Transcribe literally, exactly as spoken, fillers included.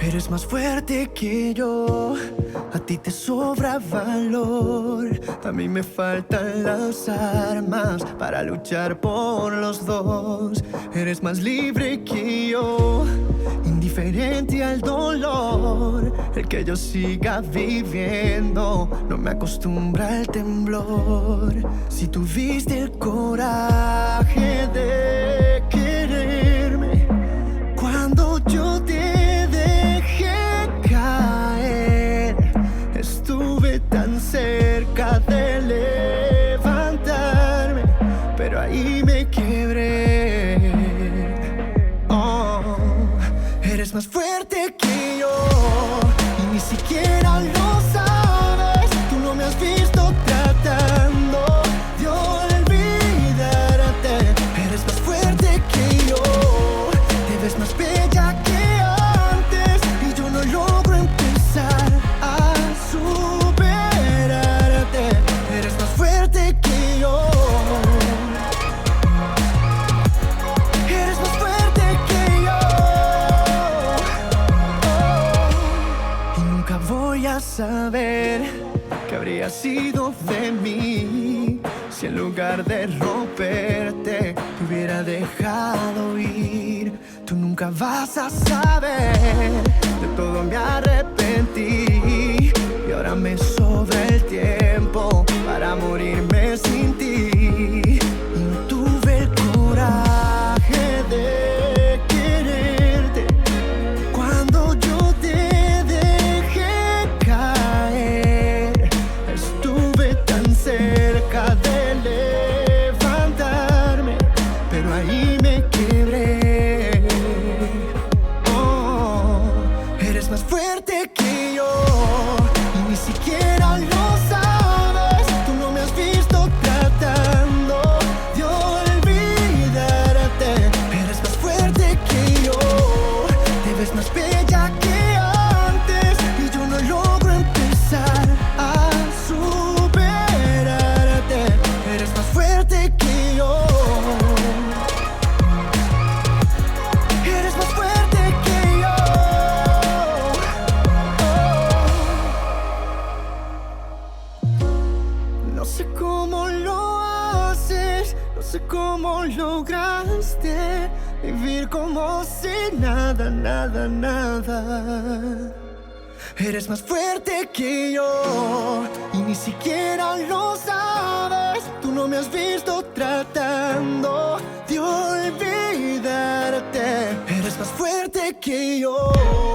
Eres más fuerte que yo, a ti te sobra valor. A mí me faltan las armas para luchar por los dos. Eres más libre que yo, indiferente al dolor. El que yo siga viviendo no me acostumbra al temblor. Si tuviste el coraje de quererme cuando yo te tan cerca de levantarme, pero ahí me quebré. Oh, eres más fuerte que yo y ni siquiera lo sabes. Tú no me has visto tratando de olvidarte. Eres más fuerte que yo, te ves más bella que antes y yo no logro empezar a subir. Saber qué habría sido de mí si en lugar de romperte te hubiera dejado ir. Tú nunca vas a saber, de todo me arrepentí y ahora me sobra el tiempo para morirme sin ti. Y no tuve el coraje de quererte cuando yo te cerca de levantarme, pero ahí me quebré. Oh, eres más fuerte que yo y ni siquiera lo sabes. Tú no me has visto tratando de olvidarte. Eres más fuerte que yo, te ves más bella que antes y yo no logro empezar a subir. Eres más fuerte que yo. Eres más fuerte que yo. Oh. No sé cómo lo haces, no sé cómo lograste vivir como si nada, nada, nada. Eres más fuerte que yo y ni siquiera lo sabes. Tú no me has visto tratando de olvidarte. Eres más fuerte que yo.